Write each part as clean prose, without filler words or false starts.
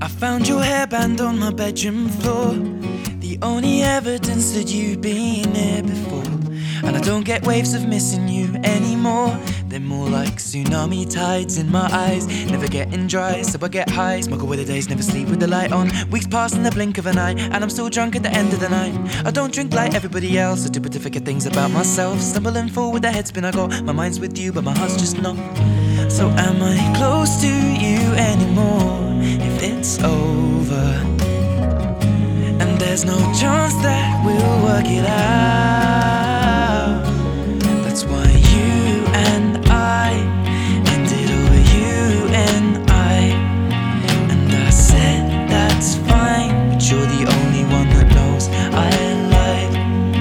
I found your hairband on my bedroom floor, the only evidence that you've been here before. And I don't get waves of missing you anymore. They're more like tsunami tides in my eyes, never getting dry, so I get high. Smoke away the days, never sleep with the light on. Weeks pass in the blink of an eye, and I'm still drunk at the end of the night. I don't drink like everybody else, I do but to forget things about myself. Stumble and fall with the head spin, I go, my mind's with you, but my heart's just not. So am I close to you anymore if it's over? And there's no chance that we'll work it out. That's why you and I ended over you and I. And I said that's fine, but you're the only one that knows I lied.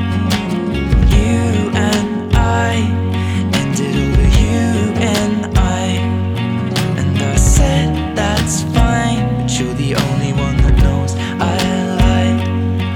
You and I ended over you and I. And I said that's fine, but you're the only one that knows I lied.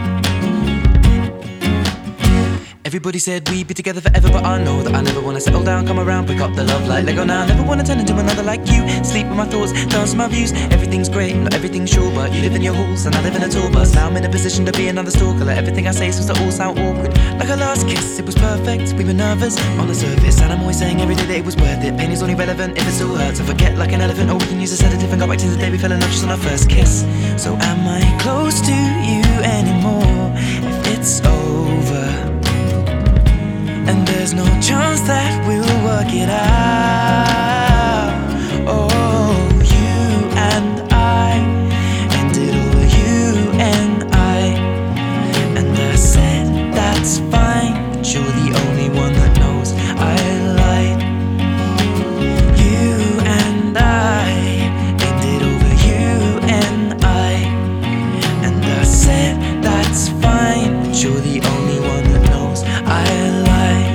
Everybody said we'd be together forever, but I know that I never wanna settle down, come around, pick up the love like Lego now. Never wanna turn into another like you, sleep with my thoughts, dance with my views. Everything's great, not everything's sure, but you live in your halls and I live in a tour bus. Now I'm in a position to be another stalker, like everything I say seems to all sound awkward. Like our last kiss, it was perfect, we were nervous on the surface, and I'm always saying every day that it was worth it. Pain is only relevant if it still hurts. I forget like an elephant, or we can use a sedative and go back to the day we fell in love just on our first kiss. So am I close to you anymore if it's over? And there's no chance that we'll work it out. Oh, you and I ended over you and I. And I said that's fine, but you're the only one that knows I lied. You and I ended over you and I. And I said that's fine, but you're the only one that knows I lied.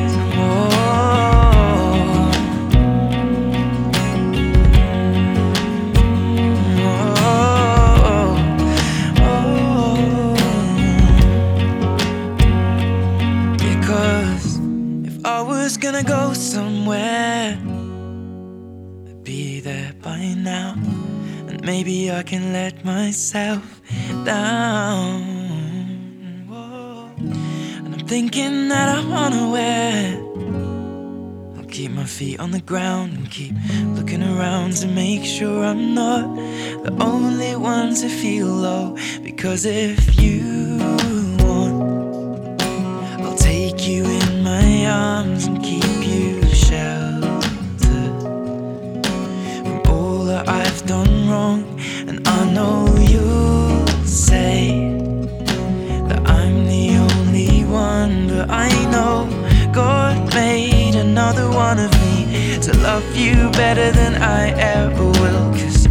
I was gonna go somewhere, I'd be there by now. And maybe I can let myself down. Whoa. And I'm thinking that I'm unaware. I'll keep my feet on the ground and keep looking around to make sure I'm not the only one to feel low. Because if you want, I'll take you in my arms and keep you sheltered from all that I've done wrong. And I know you'll say that I'm the only one, but I know God made another one of me to love you better than I ever will. 'Cause